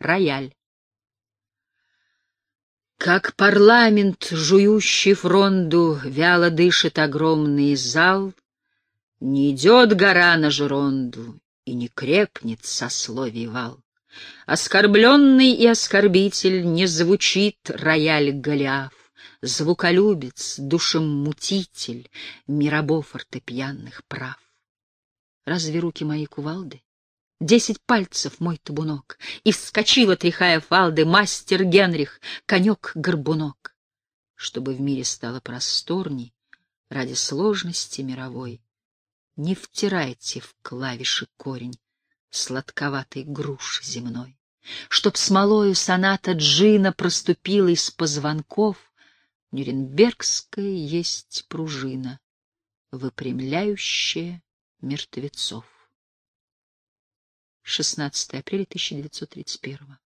Рояль. Как парламент, жующий фронду, вяло дышит огромный зал, не идет гора на Жеронду и не крепнет сословий вал. Оскорбленный и оскорбитель, не звучит рояль Голиаф, звуколюбец, душемутитель, Мирабо фортепианных прав. Разве руки мои кувалды? 10 пальцев мой табунок, и вскочила, тряхая фалды, мастер Генрих, конек-горбунок. Чтобы в мире стало просторней, ради сложности мировой, не втирайте в клавиши корень сладковатой груши земной. Чтоб смолою соната Джина проступила из позвонков, нюрнбергская есть пружина, выпрямляющая мертвецов. 16 апреля 1931.